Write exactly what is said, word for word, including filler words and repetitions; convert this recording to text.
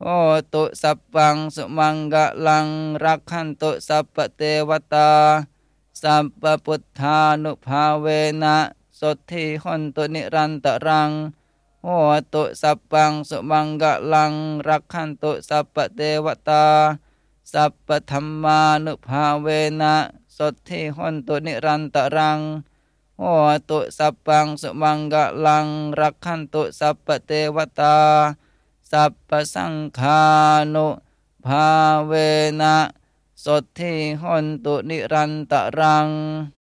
โหตุสัพพังสุมังกลังรักขันตุสัพพเทวตาสัพพพุทธานุภาเวนะสทธิหนตุนิรันตรังโหตุสัพพังสุมังกลังรักขันตุสัพพเทวตาสัพพธัมมานุภาเวนะสทธิหนตุนิรันตรังโหตุสัพพังสุมังกลังรักขันตุสัพพเทวตาสัพพสังฆานุภาเวนะสทธิหนตุนิรันตรัง